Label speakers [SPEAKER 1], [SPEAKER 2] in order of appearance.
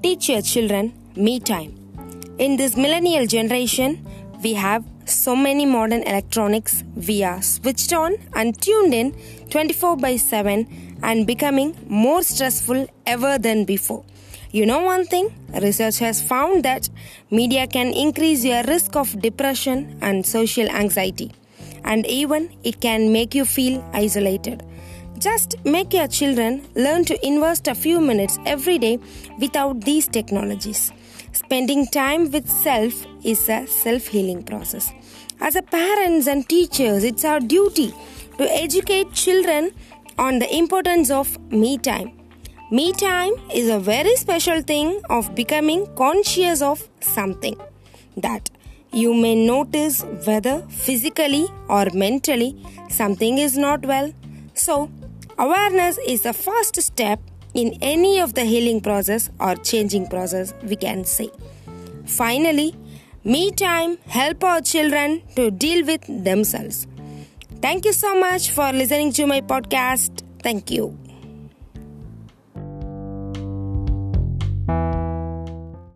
[SPEAKER 1] Teach your children me time. In this millennial generation, we have so many modern electronics. We are switched on and tuned in 24/7 and becoming more stressful ever than before. You know one thing? Research has found that media can increase your risk of depression and social anxiety. And even it can make you feel isolated. Just make your children learn to invest a few minutes every day without these technologies. Spending time with self is a self-healing process. As a parents and teachers, it's our duty to educate children on the importance of me time. Me time is a very special thing of becoming conscious of something that you may notice whether physically or mentally something is not well. So, awareness is the first step in any of the healing process or changing process, we can say. Finally, me time help our children to deal with themselves. Thank you so much for listening to my podcast. Thank you.